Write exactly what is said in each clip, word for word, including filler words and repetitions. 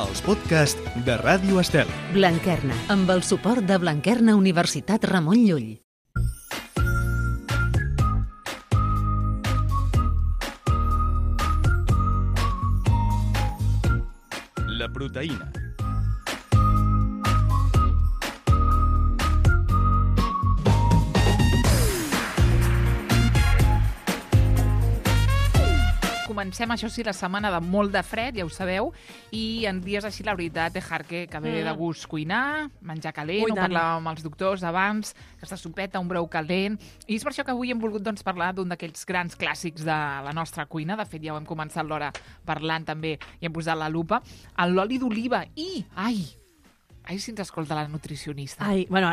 els podcasts de Ràdio Estel. Blanquerna, amb el suport de Blanquerna Universitat Ramon Llull. La proteïna. Comencem, això sí, la setmana de molt de fred, ja ho sabeu, i en dies així, la veritat, eh, Jarque, que ve de gust cuinar, menjar calent, Ui, ho tant. parlàvem amb els doctors abans, aquesta sopeta, un brou calent, i és per això que avui hem volgut doncs, parlar d'un d'aquells grans clàssics de la nostra cuina. De fet, ja ho hem començat l'hora parlant també i hem posat la lupa, l'oli d'oliva i, ai, ai, si ens escolta la nutricionista. Ai, bueno,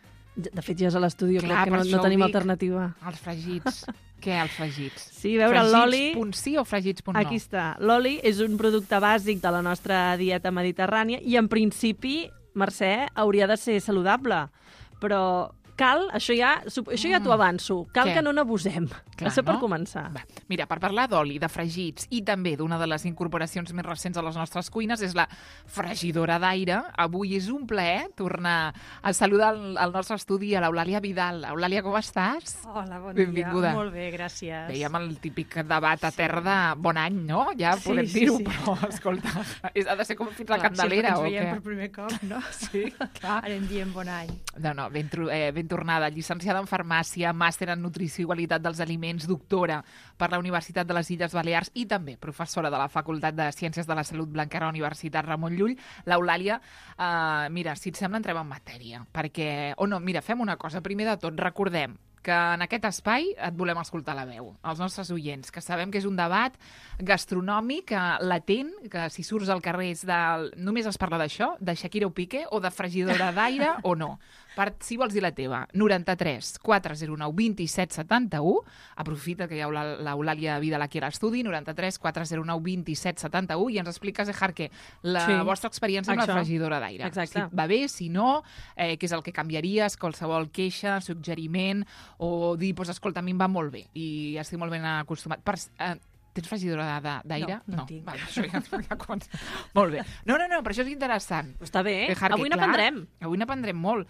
de fet ja és a l'estudi, jo Clar, crec que per no, això no ho tenim dic. alternativa. Els fregits. Què, els fregits? Sí, a veure, l'oli... Fregits punt sí o fregits punt no? Aquí està. L'oli és un producte bàsic de la nostra dieta mediterrània i, en principi, Mercè, hauria de ser saludable. Però cal, això ja, això ja t'ho avanço, cal Què? que no n'abusem. Clar, això per no? començar. Va, mira, per parlar d'oli, de fregits i també d'una de les incorporacions més recents a les nostres cuines és la fregidora d'aire. Avui és un plaer tornar a saludar al, al nostre estudi a l'Eulàlia Vidal. Eulàlia, com estàs? Hola, bon Benvinguda. dia. Molt bé, gràcies. Dèiem el típic debat a terra de bon any, no? Ja Sí, podem sí, dir-ho, sí. però, escolta, és, ha de ser com fins la Clar, Candelera, o sempre que ens veiem què? per primer cop, no? Sí, clar. Ara en diem bon any. No, no, ben, tro- eh, ben tornada. Llicenciada en Farmàcia, màster en Nutrició i Qualitat dels Aliments, doctora per la Universitat de les Illes Balears i també professora de la Facultat de Ciències de la Salut Blanquerna Universitat Ramon Llull. L'Eulàlia, eh, mira, si et sembla, entrem en matèria, perquè... O no, mira, fem una cosa. Primer de tot, recordem que en aquest espai et volem escoltar la veu, els nostres oients, que sabem que és un debat gastronòmic eh, latent, que si surts al carrer és de... només es parla d'això, de Shakira o Piqué, o de fregidora d'aire o no. Per, si vols dir la teva, noranta-tres quatre zero nou vint set setanta-u, aprofita que hi ha l'Eulàlia Vidal aquí a l'estudi, noranta-tres quatre zero nou vint set setanta-u, i ens expliques, eh, Jarque, la Sí. vostra experiència amb Això. la fregidora d'aire. Exacte. Si va bé, si no, eh, què és el que canviaries, qualsevol queixa, suggeriment, o dir, doncs, escolta, a mi em va molt bé i estic molt ben acostumat. Per, eh, tens fregidora de- d'aire? No, no en tinc. Val, això ja, ja comença. Molt bé. No, no, no, però això és interessant. Està bé, Eh, Jarque, avui clar, n'aprendrem. Avui n'aprendrem molt.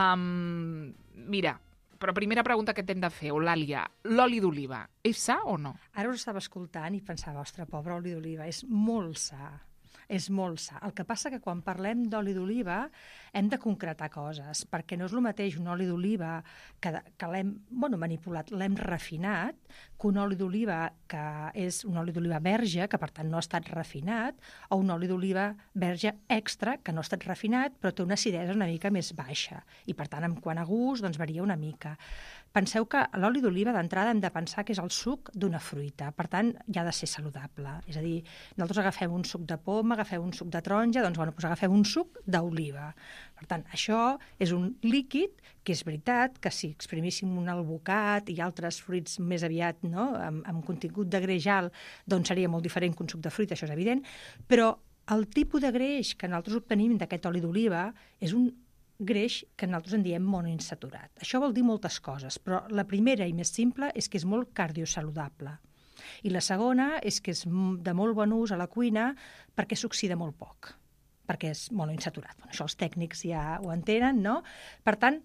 Um, mira, però primera pregunta que t'hem de fer, Eulàlia, l'oli d'oliva, és sa o no? Ara us estava escoltant i pensava, ostres, pobre oli d'oliva, és molt sa. És molt sa. El que passa que quan parlem d'oli d'oliva hem de concretar coses, perquè no és el mateix un oli d'oliva que, que l'hem bueno, manipulat, l'hem refinat, que un oli d'oliva que és un oli d'oliva verge, que per tant no ha estat refinat, o un oli d'oliva verge extra, que no ha estat refinat, però té una acidesa una mica més baixa. I per tant, en quant a gust, doncs varia una mica. Penseu que l'oli d'oliva d'entrada hem de pensar que és el suc d'una fruita, per tant, ja ha de ser saludable. És a dir, nosaltres agafem un suc de poma, agafem un suc de taronja, doncs, bueno, doncs agafem un suc d'oliva. Per tant, això és un líquid que és veritat que si exprimíssim un alvocat i altres fruits més aviat no, amb, amb contingut de greix alt, doncs seria molt diferent que un suc de fruita, això és evident, però el tipus de greix que nosaltres obtenim d'aquest oli d'oliva és un greix que nosaltres en diem monoinsaturat. Això vol dir moltes coses, però la primera i més simple és que és molt cardiosaludable. I la segona és que és de molt bon ús a la cuina perquè s'oxida molt poc, perquè és monoinsaturat. Bueno, això els tècnics ja ho entenen, no? Per tant,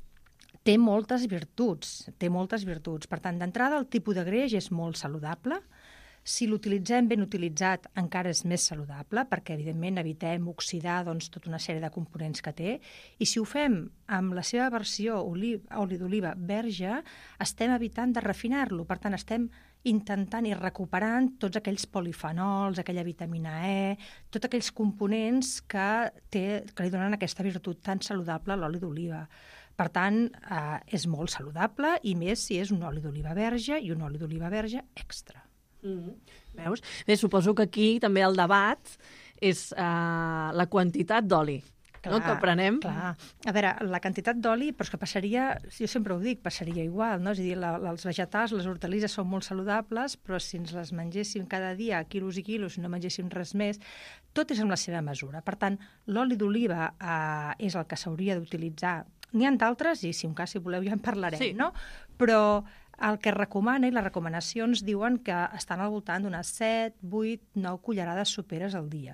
té moltes virtuts, té moltes virtuts. Per tant, d'entrada, el tipus de greix és molt saludable. Si l'utilitzem ben utilitzat, encara és més saludable, perquè, evidentment, evitem oxidar doncs, tota una sèrie de components que té. I si ho fem amb la seva versió oli, oli d'oliva verge, estem evitant de refinar-lo. Per tant, estem intentant i recuperant tots aquells polifenols, aquella vitamina E, tots aquells components que, té, que li donen aquesta virtut tan saludable a l'oli d'oliva. Per tant, eh, és molt saludable, i més si és un oli d'oliva verge i un oli d'oliva verge extra. Mm. Veus? Bé, suposo que aquí també el debat és uh, la quantitat d'oli no, que prenem. Clar. A veure, la quantitat d'oli, però és que passaria, jo sempre ho dic, passaria igual, no? És a dir, la, els vegetals, les hortalisses són molt saludables, però si ens les mengéssim cada dia, quilos i quilos, i no mengéssim res més, tot és amb la seva mesura. Per tant, l'oli d'oliva eh, és el que s'hauria d'utilitzar. N'hi ha d'altres, i si un cas, si voleu, ja en parlarem, sí. no? Però el que recomana, i les recomanacions diuen que estan al voltant d'unes set, vuit, nou cullerades soperes al dia.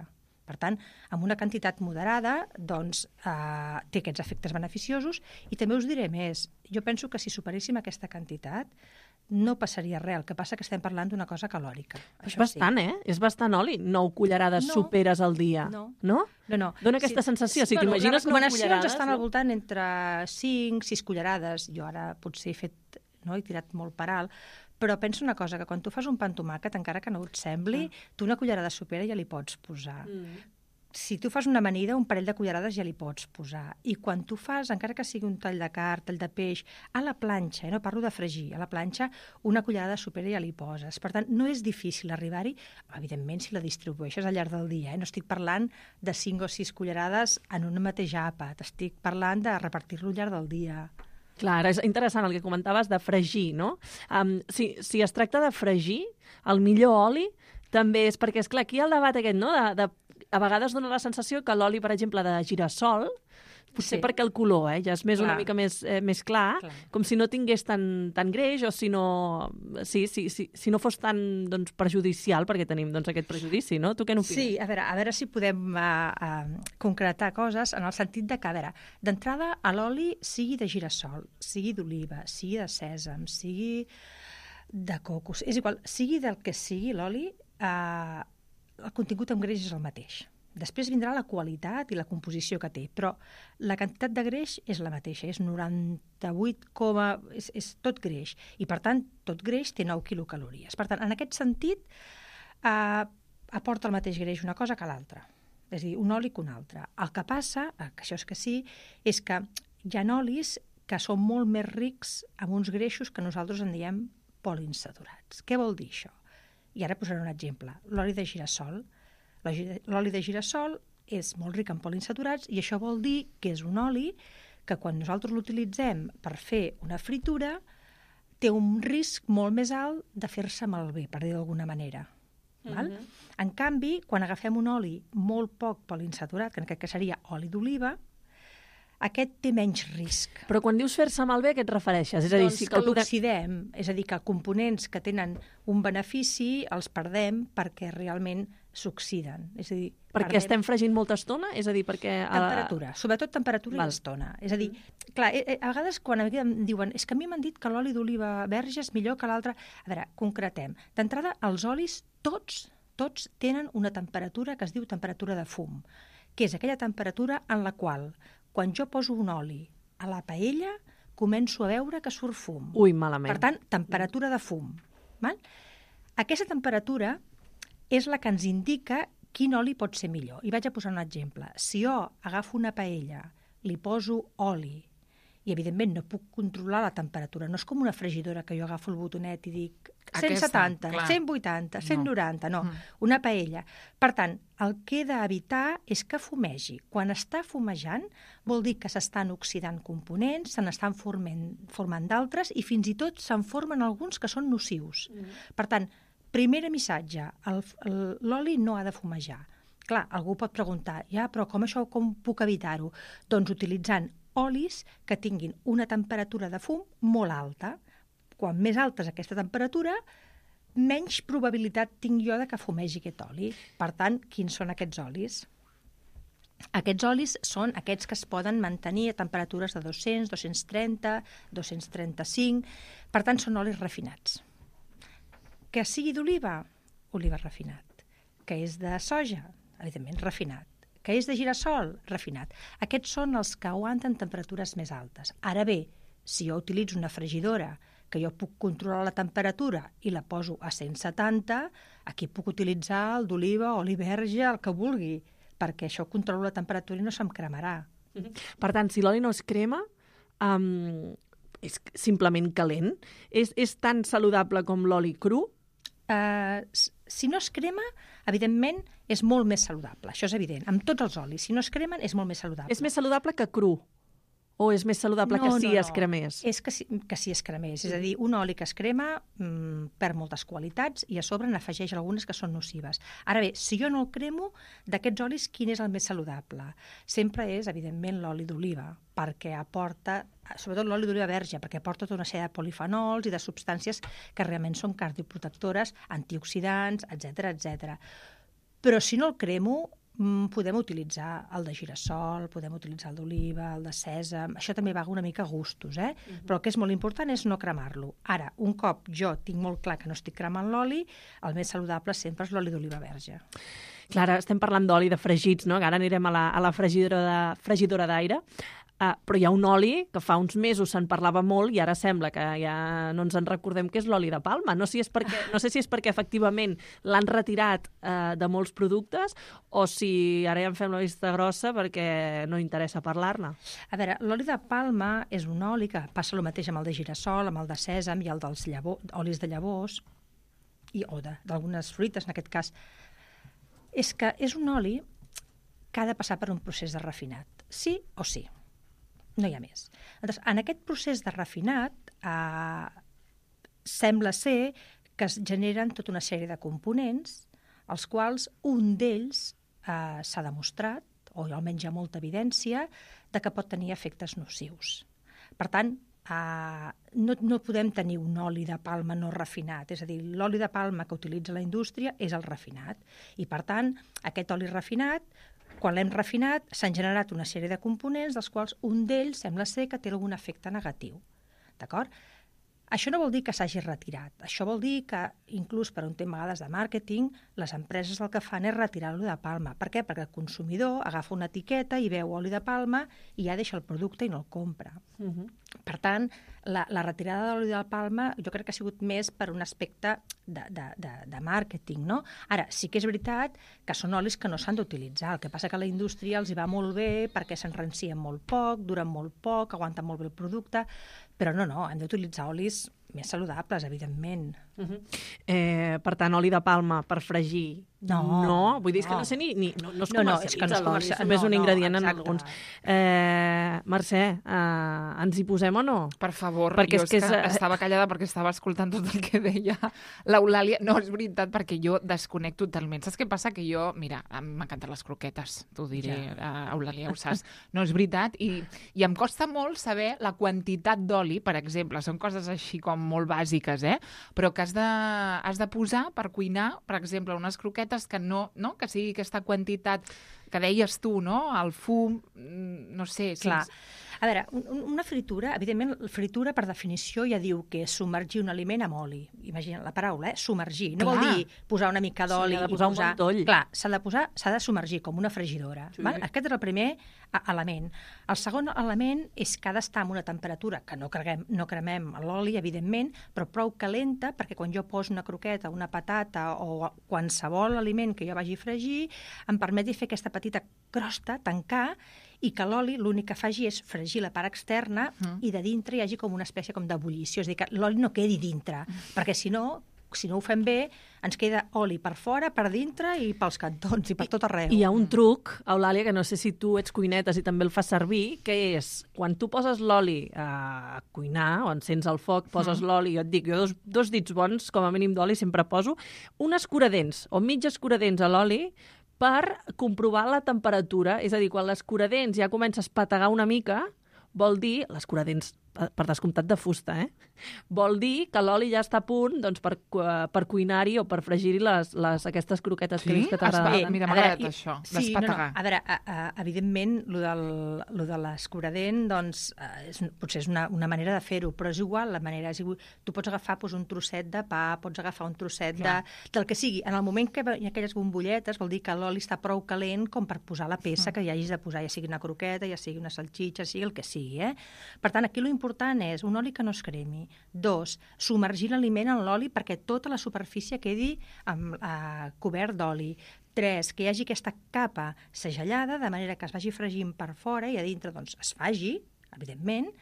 Per tant, amb una quantitat moderada doncs, eh, té aquests efectes beneficiosos i també us diré més. Jo penso que si superéssim aquesta quantitat no passaria res. El que passa que estem parlant d'una cosa calòrica. És bastant, sí. eh? És bastant oli. Nou cullerades no, soperes al dia. No. No? No, no. Dóna aquesta sí, sensació. Si bueno, t'imagines nou cullerades... Les recomanacions estan al voltant entre cinc sis cullerades. Jo ara potser he fet, no, he tirat molt per alt, però penso una cosa, que quan tu fas un pa amb tomàquet, encara que no et sembli, ah. tu una cullerada sopera ja li pots posar. Mm. Si tu fas una amanida, un parell de cullerades ja li pots posar. I quan tu fas, encara que sigui un tall de carn, tall de peix, a la planxa, eh, no parlo de fregir, a la planxa una cullerada sopera ja li poses. Per tant, no és difícil arribar-hi, evidentment, si la distribueixes al llarg del dia. Eh? No estic parlant de cinc o sis cullerades en un mateix àpat, estic parlant de repartir-lo al llarg del dia. Clar, és interessant el que comentaves de fregir, no? Um, si, si es tracta de fregir, el millor oli també és perquè, és clar, aquí hi ha el debat aquest, no?, de, de a vegades dona la sensació que l'oli, per exemple, de girassol, potser sí. perquè el color eh, ja és més clar. una mica més, eh, més clar, clar, com si no tingués tan, tan greix o si no, sí, sí, sí, si no fos tan doncs, perjudicial, perquè tenim doncs, aquest prejudici, no? Tu què n'opines? Sí, a veure, a veure si podem uh, uh, concretar coses en el sentit de que, a veure, d'entrada, a l'oli sigui de girassol, sigui d'oliva, sigui de sèsam, sigui de cocos, és igual, sigui del que sigui l'oli, eh, uh, el contingut en greix és el mateix. Després vindrà la qualitat i la composició que té, però la quantitat de greix és la mateixa, és noranta-vuit, és, és tot greix, i per tant, tot greix té nou quilocalories. Per tant, en aquest sentit, eh, aporta el mateix greix una cosa que l'altra, és a dir, un oli que un altre. El que passa, que això és que sí, és que hi ha olis que són molt més rics amb uns greixos que nosaltres en diem poliinsaturats. Què vol dir això? I ara posaré un exemple. L'oli de girassol. L'oli de girassol és molt ric en poliinsaturats i això vol dir que és un oli que quan nosaltres l'utilitzem per fer una fritura té un risc molt més alt de fer-se malbé, per dir d'alguna manera. Mm-hmm. Val? En canvi, quan agafem un oli molt poc poliinsaturat, que en aquest cas seria oli d'oliva, aquest té menys risc. Però quan dius fer-se malbé, a què et refereixes? És a dir, doncs si que l'oxidem, és a dir, que components que tenen un benefici els perdem perquè realment s'oxiden. És a dir, perquè perdem... estem fregint molta estona? És a dir, perquè... Temperatura, sobretot temperatura Val. I estona. És a dir, clar, a vegades quan em diuen és que a mi m'han dit que l'oli d'oliva verge és millor que l'altre... A veure, concretem. D'entrada, els olis, tots, tots tenen una temperatura que es diu temperatura de fum, que és aquella temperatura en la qual quan jo poso un oli a la paella, començo a veure que surt fum. Ui, malament. Per tant, temperatura de fum. Val? Aquesta temperatura és la que ens indica quin oli pot ser millor. I vaig a posar un exemple. Si jo agafo una paella, li poso oli, i evidentment no puc controlar la temperatura, no és com una fregidora que jo agafo el botonet i dic cent setanta, Aquesta, cent vuitanta, cent noranta, no, no. Mm. Una paella. Per tant, el que he d'evitar és que fumegi. Quan està fumejant vol dir que s'estan oxidant components, se n'estan formant, formant d'altres i fins i tot se'n formen alguns que són nocius. Mm. Per tant, primer missatge, l'oli no ha de fumejar. Clar, algú pot preguntar, ja, però com això, com puc evitar-ho? Doncs utilitzant olis que tinguin una temperatura de fum molt alta. Quan més alta és aquesta temperatura, menys probabilitat tinc jo de que fumegi aquest oli. Per tant, quins són aquests olis? Aquests olis són aquests que es poden mantenir a temperatures de dos-cents, dos-cents trenta, dos-cents trenta-cinc. Per tant, són olis refinats. Que sigui d'oliva, oliva refinat. Que és de soja, evidentment refinat. Que és de girassol, refinat. Aquests són els que aguanten temperatures més altes. Ara bé, si jo utilitzo una fregidora que jo puc controlar la temperatura i la poso a cent setanta, aquí puc utilitzar el d'oliva, oli verge, el que vulgui, perquè això controlo la temperatura i no se'm cremarà. Per tant, si l'oli no es crema, um, és simplement calent? És, és tan saludable com l'oli cru? Uh, si no es crema, evidentment, és molt més saludable. Això és evident. Amb tots els olis, si no es cremen, és molt més saludable. És més saludable que cru? O és més saludable no, que sí no, no. es cremés? És que sí, que sí es cremés. És a dir, un oli que es crema mmm, perd moltes qualitats i a sobre n'afegeix algunes que són nocives. Ara bé, si jo no el cremo, d'aquests olis, quin és el més saludable? Sempre és, evidentment, l'oli d'oliva, perquè aporta, sobretot l'oli d'oliva verge, perquè aporta tota una sèrie de polifenols i de substàncies que realment són cardioprotectores, antioxidants, etcètera, etcètera. Però si no el cremo, podem utilitzar el de girassol, podem utilitzar el d'oliva, el de sèsam, això també va una mica a gustos, eh? Uh-huh. Però el que és molt important és no cremar-lo. Ara, un cop jo tinc molt clar que no estic cremant l'oli, el més saludable sempre és l'oli d'oliva verge. Clar, estem parlant d'oli de fregits, no? Ara anirem a la, a la fregidora de, fregidora d'aire. Uh, però hi ha un oli que fa uns mesos se'n parlava molt i ara sembla que ja no ens en recordem, que és l'oli de palma. No, si és perquè, no sé si és perquè efectivament l'han retirat uh, de molts productes o si ara ja en fem la vista grossa perquè no interessa parlar-ne. A veure, l'oli de palma és un oli que passa el mateix amb el de girassol, amb el de sèsam i el dels llavor, olis de llavors i, o d'algunes fruites, en aquest cas. És que és un oli que ha de passar per un procés de refinat, sí o sí. No hi ha més. Llavors, en aquest procés de refinat eh, sembla ser que es generen tota una sèrie de components els quals un d'ells eh, s'ha demostrat, o almenys hi ha molta evidència, de que pot tenir efectes nocius. Per tant, eh, no, no podem tenir un oli de palma no refinat. És a dir, l'oli de palma que utilitza la indústria és el refinat. I, per tant, aquest oli refinat, quan l'hem refinat, s'han generat una sèrie de components dels quals un d'ells sembla ser que té algun efecte negatiu. D'acord? Això no vol dir que s'hagi retirat. Això vol dir que, inclús per un tema a vegades de màrqueting, les empreses el que fan és retirar l'oli de palma. Per què? Perquè el consumidor agafa una etiqueta i veu oli de palma i ja deixa el producte i no el compra. Uh-huh. Per tant, la, la retirada de l'oli de palma jo crec que ha sigut més per un aspecte de, de, de, de màrqueting, no? Ara, sí que és veritat que són olis que no s'han d'utilitzar. El que passa que a la indústria els hi va molt bé perquè s'enrancien molt poc, duren molt poc, aguanten molt bé el producte, però no, no, hem d'utilitzar olis més saludables, evidentment. Uh-huh. eh, per tant, oli de palma per fregir, no. No, vull dir, és no. que no sé ni... ni no, no es no, no, comercialitza és que no es l'oli, és comercia... només no, un ingredient no, en alguns. Eh, Mercè, eh, ens hi posem o no? Per favor, perquè jo és que, és que és... estava callada perquè estava escoltant tot el que deia l'Eulàlia. No, és veritat, perquè jo desconec totalment. Saps què passa? Que jo, mira, m'encanten les croquetes, t'ho diré, ja. Eulàlia, ho saps. No, és veritat, i, i em costa molt saber la quantitat d'oli, per exemple, són coses així com molt bàsiques, eh? Però que has de, has de posar per cuinar, per exemple, unes croquetes que no, no? Que sigui aquesta quantitat que deies tu, no? El fum, no sé. Clar. Si... A veure, un, una fritura, evidentment, la fritura per definició ja diu que és submergir un aliment amb oli. Imagina la paraula, eh? Submergir. No Clar. vol dir posar una mica d'oli sí, i posar. posar... Un ventoll. Clar, s'ha de posar, s'ha de submergir com una fregidora. Sí. Val? Aquest és el primer element. El segon element és que ha d'estar en una temperatura que no, creguem, no cremem l'oli, evidentment, però prou calenta perquè quan jo poso una croqueta, una patata o qualsevol aliment que jo vagi a fregir, em permeti fer aquesta petita crosta, tancar, i que l'oli l'únic que faci és fregir la part externa mm. i de dintre hi hagi com una espècie com d'ebullició, és a dir, que l'oli no quedi dintre, mm. perquè si no, si no ho fem bé, ens queda oli per fora, per dintre i pels cantons i per tot arreu. I hi ha un truc, Eulàlia, que no sé si tu ets cuinetes i també el fas servir, que és, quan tu poses l'oli a cuinar, o encens el foc, poses mm. l'oli, jo et dic, jo dos, dos dits bons, com a mínim d'oli, sempre poso, un escuradents o mig escuradents a l'oli, per comprovar la temperatura. És a dir, quan l'escuradents ja comença a espetegar una mica, vol dir, l'escuradents per descomptat de fusta, eh? Vol dir que l'oli ja està a punt doncs, per, per cuinar-hi o per fregir-hi les, les, aquestes croquetes sí? que dius que t'agraden. Mira, m'ha agradat això, sí, d'espetegar. No, no. A veure, a, a, evidentment, lo del, lo de l'escuradent, doncs, és, potser és una, una manera de fer-ho, però és igual, la manera és igual. Tu pots agafar doncs, un trosset de pa, pots agafar un trosset de, del que sigui. En el moment que hi ha aquelles bombolletes, vol dir que l'oli està prou calent com per posar la peça mm. que hi hagis de posar, ja sigui una croqueta, ja sigui una salxitxa, sigui el que sigui. Eh? Per tant, aquí l'important és un oli que no es cremi. Dos, submergir l'aliment en l'oli perquè tota la superfície quedi amb, eh, cobert d'oli. Tres, que hi hagi aquesta capa segellada, de manera que es vagi fregint per fora i a dintre doncs, es faci, evidentment.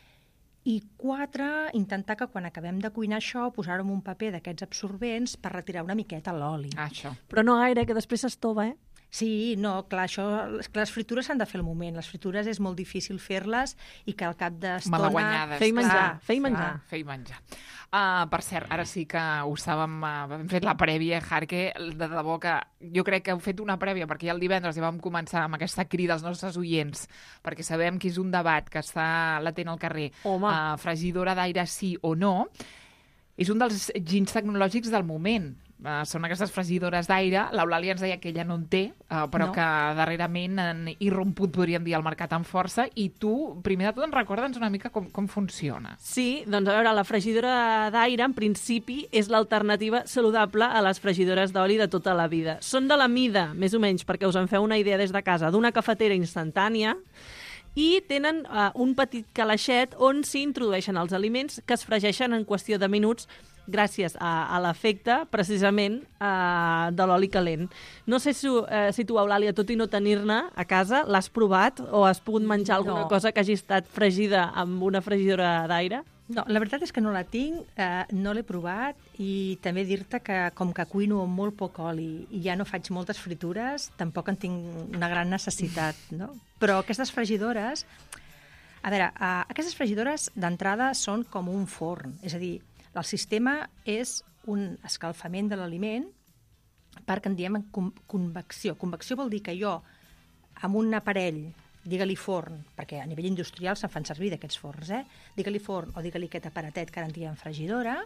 I quatre, intentar que quan acabem de cuinar això, posar-ho en un paper d'aquests absorbents per retirar una miqueta l'oli. Ah, això. Però no gaire, que després s'estova, eh? Sí, no, clar, això, clar, les fritures s'han de fer al moment. Les fritures és molt difícil fer-les i que al cap d'estona... Malaguanyades. Fer i menjar, clar, fer i menjar. Ah, fer i menjar. Uh, per cert, ara sí que ho estàvem, uh, hem fet la prèvia, Jarque, de debò que jo crec que heu fet una prèvia, perquè ja el divendres ja vam començar amb aquesta crida als nostres oients, perquè sabem que és un debat que està latent al carrer. Home. Uh, fregidora d'aire sí o no. És un dels ginys tecnològics del moment. Uh, són aquestes fregidores d'aire. L'Eulàlia ens deia que ella no en té, uh, però no. que darrerament han irromput, podríem dir, al mercat amb força. I tu, primer de tot, ens recorda'ns una mica com, com funciona. Sí, doncs a veure, la fregidora d'aire, en principi, és l'alternativa saludable a les fregidores d'oli de tota la vida. Són de la mida, més o menys, perquè us en feu una idea des de casa, d'una cafetera instantània, i tenen uh, un petit calaixet on s'hi introdueixen els aliments que es fregeixen en qüestió de minuts gràcies a, a l'efecte, precisament, uh, de l'oli calent. No sé si, uh, si tu, Eulàlia, tot i no tenir-ne a casa, l'has provat o has pogut menjar alguna no. cosa que hagi estat fregida amb una fregidora d'aire? No, la veritat és que no la tinc, eh, no l'he provat i també dir-te que com que cuino amb molt poc oli i ja no faig moltes fritures, tampoc en tinc una gran necessitat, no? Però aquestes fregidores... A veure, eh, aquestes fregidores d'entrada són com un forn, és a dir, el sistema és un escalfament de l'aliment perquè en diem convecció. Convecció vol dir que jo, amb un aparell, digue-li forn, perquè a nivell industrial se'n fan servir d'aquests forns, eh? Digue-li forn o digue-li aquest aparatet que ara en diem fregidora,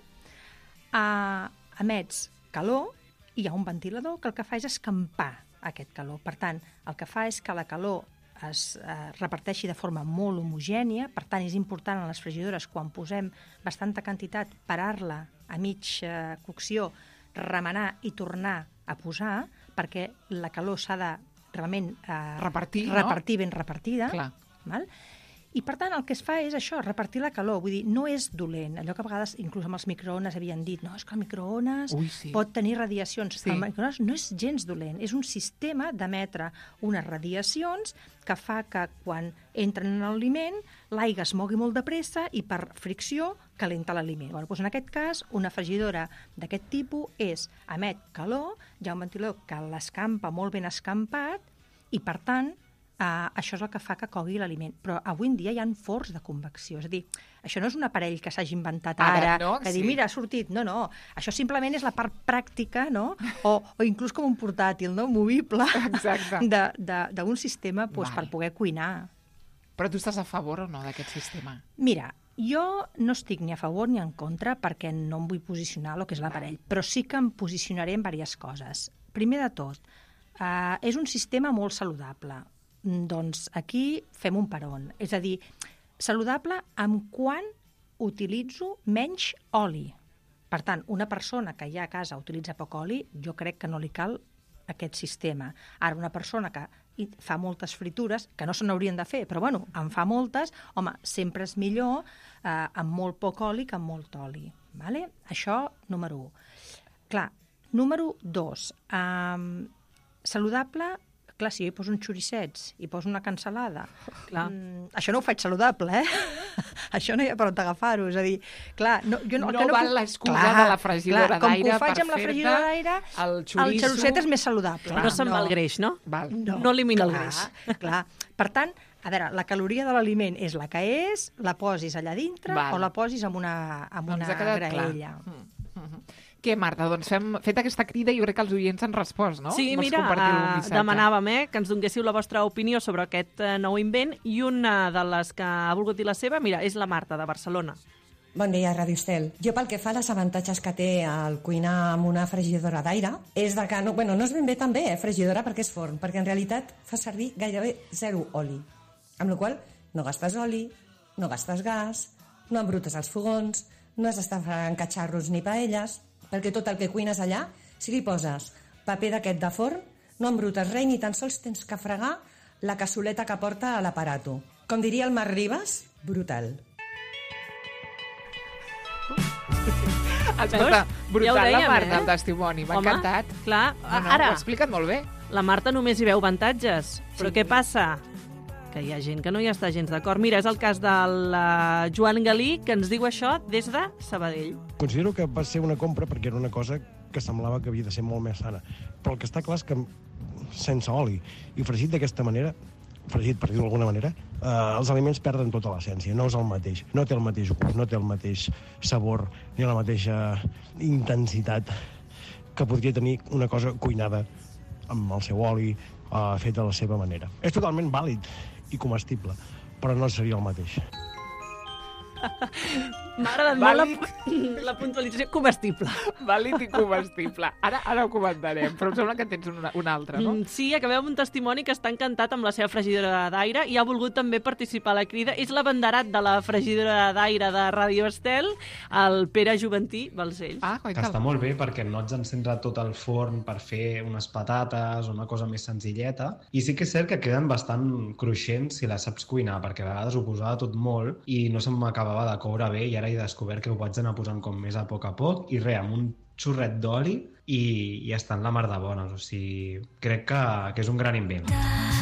eh, emets calor i hi ha un ventilador que el que fa és escampar aquest calor. Per tant, el que fa és que la calor es eh, reparteixi de forma molt homogènia, per tant és important en les fregidores quan posem bastanta quantitat parar-la a mig eh, cocció, remenar i tornar a posar perquè la calor s'ha de realment eh, repartir, repartir no? ben repartida. Clar. Val? I, per tant, el que es fa és això, repartir la calor. Vull dir, no és dolent. Allò que a vegades, inclús amb els microones, havien dit, no, és que el microones Ui, sí. pot tenir radiacions. Sí. El microones no és gens dolent. És un sistema d'emetre unes radiacions que fa que quan entren en l'aliment l'aigua es mogui molt de pressa i per fricció calenta l'aliment. Bueno, doncs en aquest cas, una fregidora d'aquest tipus és emet calor, hi ha un ventilador que l'escampa molt ben escampat i, per tant, Uh, això és el que fa que cogui l'aliment. Però avui en dia hi ha forns de convecció. És a dir, això no és un aparell que s'hagi inventat ara, ara no? que sí. dir, mira, ha sortit. No, no. Això simplement és la part pràctica, no? O, o inclús com un portàtil, no? Movible, d'un sistema pues, per poder cuinar. Però tu estàs a favor o no d'aquest sistema? Mira, jo no estic ni a favor ni en contra perquè no em vull posicionar el que és l'aparell, però sí que em posicionaré en diverses coses. Primer de tot, uh, és un sistema molt saludable. Doncs aquí fem un peron. És a dir, saludable amb quan utilitzo menys oli. Per tant, una persona que ja a casa utilitza poc oli, jo crec que no li cal aquest sistema. Ara, una persona que fa moltes fritures, que no se n'haurien de fer, però bueno, en fa moltes, home, sempre és millor eh, amb molt poc oli que amb molt oli. Vale? Això, número un. Clar, número dos, eh, saludable. Clar, si jo hi poso uns xoricets i poso una cansalada, clar. Mm, això no ho faig saludable, eh? Això no hi ha per on agafar-ho. És a dir, clar... No, jo no, no, no val no... l'excusa de la fregidora d'aire per fer-te... Com que ho faig amb la fregidora d'aire, el, el xoricet és més saludable. Clar, no se'n va el greix, no? Val. No, no elimina clar, el greix. Clar. Per tant, a veure, la caloria de l'aliment és la que és, la posis allà dintre val. O la posis amb una, amb doncs una graella. Mm. Mm-hmm. Què, Marta? Doncs fem, fet aquesta crida, jo crec que els oients han respost, no? Sí, Vols mira, uh, demanàvem eh, que ens donguéssiu la vostra opinió sobre aquest uh, nou invent i una de les que ha volgut dir la seva, mira, és la Marta, de Barcelona. Bon dia, Radio Estel. Jo pel que fa als avantatges que té el cuinar amb una fregidora d'aire és de que, no, bueno, no és ben bé també, eh, fregidora perquè és forn, perquè en realitat fa servir gairebé zero oli. Amb la qual no gastes oli, no gastes gas, no embrutes els fogons, no has d'estar fregant catxarros ni paelles, perquè tot el que cuines allà, si li poses paper d'aquest de forn, no embrutes res ni tan sols tens que fregar la cassoleta que porta a l'aparato. Com diria el Marc Ribas, brutal. Escolta, brutal ja dèiem, la Marta, eh? El testimoni, m'ha encantat. Clar, no, no, ara... Ho ha explicat molt bé. La Marta només hi veu avantatges, però sí. Què passa? Que hi ha gent que no hi està gens d'acord. Mira, és el cas del uh, Joan Galí, que ens diu això des de Sabadell. Considero que va ser una compra perquè era una cosa que semblava que havia de ser molt més sana. Però el que està clar és que sense oli i fregit d'aquesta manera, fregit per dir-ho d'alguna manera, eh, els aliments perden tota l'essència, no és el mateix. No té el mateix gust, no té el mateix sabor ni la mateixa intensitat que podria tenir una cosa cuinada amb el seu oli, eh, feta de la seva manera. És totalment vàlid i comestible, però no seria el mateix. M'ha agradat molt la, la puntualització comestible. Vàlid i comestible. Ara, ara ho comentarem, però em sembla que tens una, una altra, no? Mm, sí, acabeu amb un testimoni que està encantat amb la seva fregidora d'aire i ha volgut també participar a la crida. És l'abanderat de la fregidora d'aire de Ràdio Estel, el Pere Juventí Balcells. Ah, Que està molt bé perquè no ets encendre tot el forn per fer unes patates o una cosa més senzilleta. I sí que és cert que queden bastant cruixents si les saps cuinar, perquè a vegades ho posava tot molt i no se m'acabava de coure bé i ara he descobert que ho vaig anar posant com més a poc a poc i res, amb un xorret d'oli i, i estan la mar de bones. O sigui, crec que, que és un gran invent.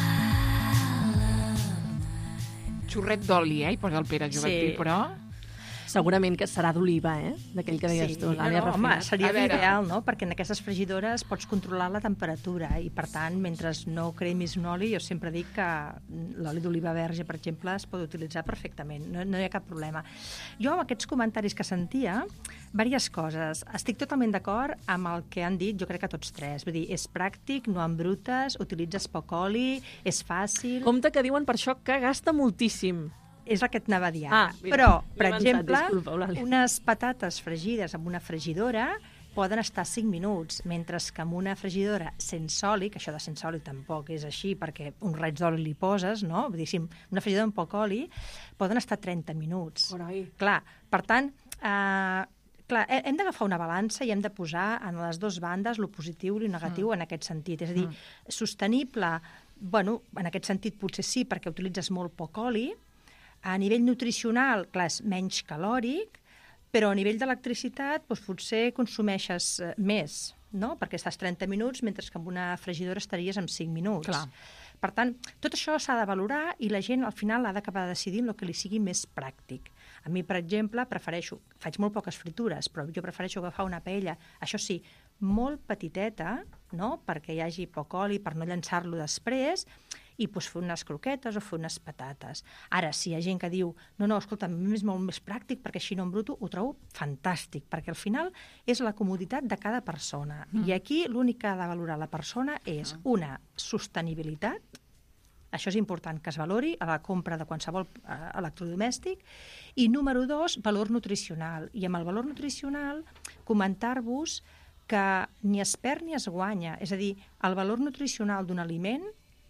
Xorret d'oli, eh? Hi posa el Pere Juventí, Sí. però... Segurament que serà d'oliva, eh? D'aquell que deies Sí, tu, no, l'àlia no, home, refinat. seria A veure. ideal, no? Perquè en aquestes fregidores pots controlar la temperatura i, per tant, mentre no cremis un oli, jo sempre dic que l'oli d'oliva verge, per exemple, es pot utilitzar perfectament, no, no hi ha cap problema. Jo, amb aquests comentaris que sentia, diverses coses. Estic totalment d'acord amb el que han dit, jo crec que tots tres. Vull dir, és pràctic, no embrutes, utilitzes poc oli, és fàcil... Compte que diuen per això que gasta moltíssim. És el que et anava a dir Ah, ara. mira, Però, m'he per avançat, exemple, disculpa, Eulàlia. unes patates fregides amb una fregidora poden estar cinc minuts, mentre que amb una fregidora sense oli, que això de sense oli tampoc és així, perquè un raig d'oli li poses, no? Vull dir, si una fregidora amb poc oli, poden estar trenta minuts. Carai. Clar, per tant, eh, clar, he- hem d'agafar una balança i hem de posar en les dues bandes lo positiu i lo negatiu mm. en aquest sentit. És a dir, mm. sostenible, bueno, en aquest sentit potser sí, perquè utilitzes molt poc oli. A nivell nutricional, clar, és menys calòric, però a nivell d'electricitat doncs, potser consumeixes eh, més, no? Perquè estàs trenta minuts, mentre que amb una fregidora estaries amb cinc minuts. Clar. Per tant, tot això s'ha de valorar i la gent al final ha d'acabar decidint el que li sigui més pràctic. A mi, per exemple, prefereixo, faig molt poques fritures, però jo prefereixo agafar una paella, això sí, molt petiteta, no? Perquè hi hagi poc oli, per no llançar-lo després, i doncs, fer unes croquetes o fer unes patates. Ara, si hi ha gent que diu no, no, escolta, a mi és molt més pràctic perquè així no embruto, ho trobo fantàstic, perquè al final és la comoditat de cada persona. Mm. I aquí l'únic que ha de valorar la persona és una sostenibilitat, això és important que es valori a la compra de qualsevol eh, electrodomèstic, i número dos, valor nutricional. I amb el valor nutricional comentar-vos que ni es perd ni es guanya. És a dir, el valor nutricional d'un aliment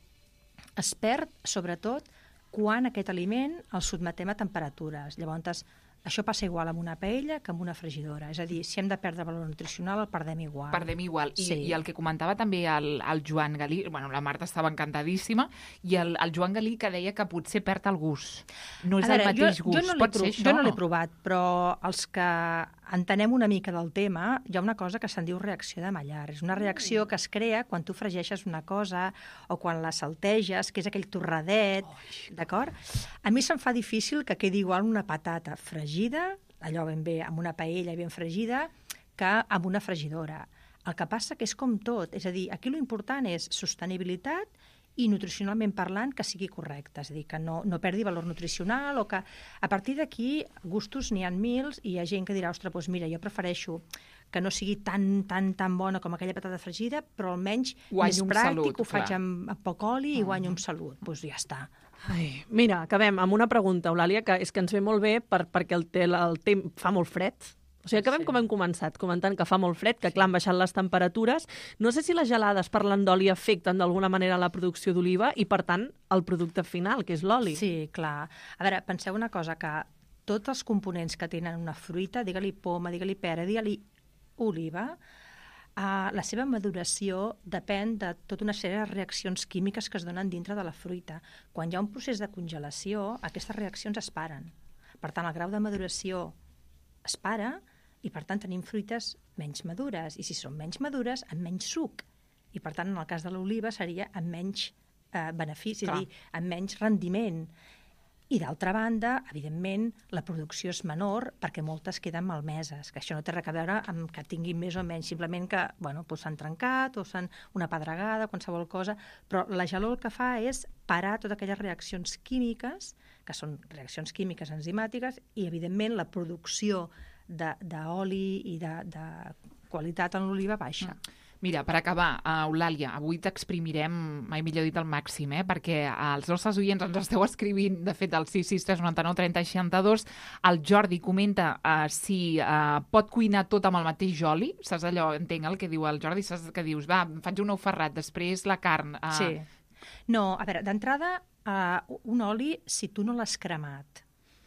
es perd, sobretot, quan aquest aliment el sotmetem a temperatures. Llavors, això passa igual amb una paella que amb una fregidora. És a dir, si hem de perdre valor nutricional, el perdem igual. Perdem igual. I, Sí. I el que comentava també el, el Joan Galí, bueno, la Marta estava encantadíssima, i el, el Joan Galí que deia que potser perd el gust. No és A el veure, mateix jo, gust. Jo no l'he Pot ser prov- això? jo no l'he provat, però els que entenem una mica del tema, hi ha una cosa que se'n diu reacció de Maillard. És una reacció que es crea quan tu fregeixes una cosa o quan la salteges, que és aquell torradet, d'acord? A mi se'm fa difícil que quedi igual una patata fregida, allò ben bé, amb una paella ben fregida, que amb una fregidora. El que passa que és com tot, és a dir, aquí l'important és sostenibilitat i nutricionalment parlant que sigui correcte, és a dir, que no, no perdi valor nutricional o que a partir d'aquí gustos n'hi ha mils i hi ha gent que dirà, ostres, doncs mira, jo prefereixo que no sigui tan, tan, tan bona com aquella patata fregida, però almenys Guanyo més amb pràctic, salut, ho faig clar. amb, amb poc oli i guanyo amb salut. Doncs ja està. Ai, mira, acabem amb una pregunta, Eulàlia, que és que ens ve molt bé per, perquè el, te, el temps fa molt fred. O sigui, acabem Sí. com hem començat, comentant que fa molt fred, que clar, han baixat les temperatures. No sé si les gelades, parlant d'oli, afecten d'alguna manera la producció d'oliva i, per tant, el producte final, que és l'oli. Sí, clar. A veure, penseu una cosa, que tots els components que tenen una fruita, digue-li poma, digue-li pera, digue-li oliva, Uh, la seva maduració depèn de tota una sèrie de reaccions químiques que es donen dintre de la fruita. Quan hi ha un procés de congelació, aquestes reaccions es paren. Per tant, el grau de maduració es para i, per tant, tenim fruites menys madures. I si són menys madures, amb menys suc. I, per tant, en el cas de l'oliva seria amb menys eh, benefici, és a dir, amb menys rendiment. I, d'altra banda, evidentment, la producció és menor perquè moltes queden malmeses, que això no té res a veure amb que tinguin més o menys, simplement que bueno, doncs s'han trencat o s'han una pedregada, qualsevol cosa, però la gelor el que fa és parar totes aquelles reaccions químiques, que són reaccions químiques enzimàtiques, i, evidentment, la producció d'oli i de, de qualitat en l'oliva baixa. Mm. Mira, per acabar, uh, Eulàlia, avui t'exprimirem, mai millor dit, al màxim, eh? perquè els nostres oients ens esteu escrivint, de fet, al sis sis tres nou nou trenta seixanta-dos. El Jordi comenta uh, si uh, pot cuinar tot amb el mateix oli. Saps allò, entenc el que diu el Jordi, saps que dius, va, em faig un ou ferrat, després la carn. Uh... Sí. No, a veure, d'entrada, uh, un oli, si tu no l'has cremat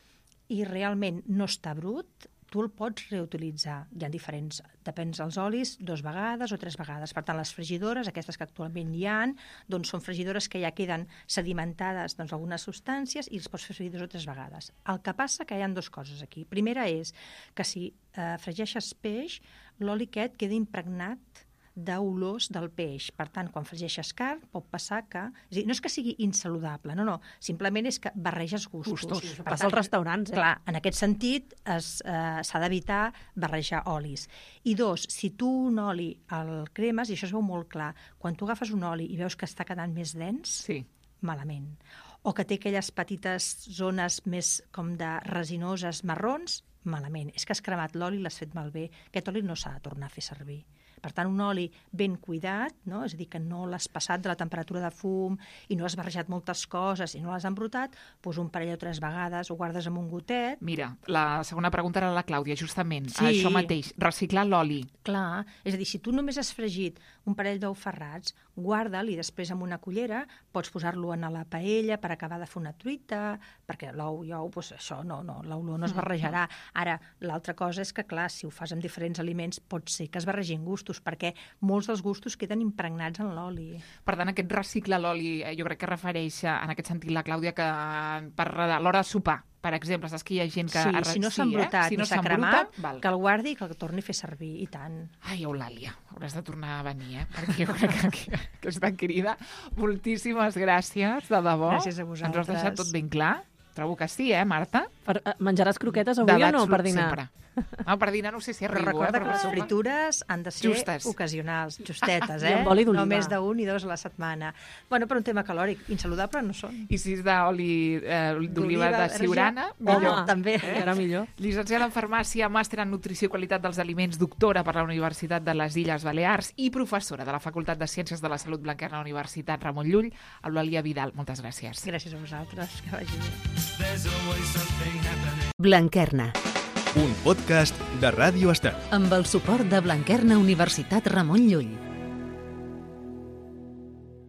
i realment no està brut, tu el pots reutilitzar. Hi ha diferents, depèn dels olis, dues vegades o tres vegades. Per tant, les fregidores, aquestes que actualment hi ha, doncs són fregidores que ja queden sedimentades doncs, algunes substàncies i els pots fer servir dues o tres vegades. El que passa que hi ha dues coses aquí. Primera és que si eh, fregeixes peix, l'oli aquest queda impregnat d'olors del peix. Per tant, quan fregeixes carn, pot passar que... És a dir, no és que sigui insaludable, no, no. Simplement és que barreges gustos. Gustos. Per Passa tant, als restaurants, eh? Clar, en aquest sentit es, eh, s'ha d'evitar barrejar olis. I dos, si tu un oli el cremes, i això es veu molt clar, quan tu agafes un oli i veus que està quedant més dens, Sí. malament. O que té aquelles petites zones més com de resinoses marrons, malament. És que has cremat l'oli i l'has fet malbé. Aquest oli no s'ha de tornar a fer servir. Per tant, un oli ben cuidat, no? És a dir, que no l'has passat de la temperatura de fum i no has barrejat moltes coses i no l'has embrutat, doncs un parell o tres vegades ho guardes amb un gotet. Mira, la segona pregunta era la Clàudia, justament. Sí. Això mateix, reciclar l'oli. Clar, és a dir, si tu només has fregit un parell d'ous ferrats, guarda'l i després amb una cullera pots posar-lo en la paella per acabar de fer una truita, perquè l'ou i ou, doncs això no, no, l'olor no es barrejarà. Ara, l'altra cosa és que, clar, si ho fas amb diferents aliments, pot ser que es barregin gustos, perquè molts dels gustos queden impregnats en l'oli. Per tant, aquest reciclar l'oli, eh, jo crec que refereix, a, en aquest sentit, la Clàudia, que per a l'hora de sopar, per exemple, saps que hi ha gent que... Sí, si no s'ha embrutat eh? si ni no s'ha embruta, cremat, val. que el guardi i que el torni a fer servir, i tant. Ai, Eulàlia, hauràs de tornar a venir, eh? Perquè jo crec que aquesta crida... Moltíssimes gràcies, de debò. Gràcies a vosaltres. Ens ho has deixat tot ben clar. Trobo que sí, eh, Marta? Per, eh, menjaràs croquetes avui o no, per dinar? Sempre. No, per dinar no sé si Però arribo, recorda eh? que les fritures han de ser Justes. ocasionals, justetes, I eh? amb oli d'oliva. No més d'un i dos a la setmana. Bueno, per un tema calòric, insaludable no són. I si és d'oli eh, d'oliva de verge. Siurana, Home, millor. també. Eh? Era millor. Llicenciada en Farmàcia, màster en Nutrició i Qualitat dels Aliments, doctora per la Universitat de les Illes Balears i professora de la Facultat de Ciències de la Salut Blanquerna Universitat Ramon Llull, Eulàlia Vidal. Moltes gràcies. Gràcies a vosaltres, que vagi bé. Blanquerna, Un podcast de Ràdio Estel. amb el suport de Blanquerna Universitat Ramon Llull.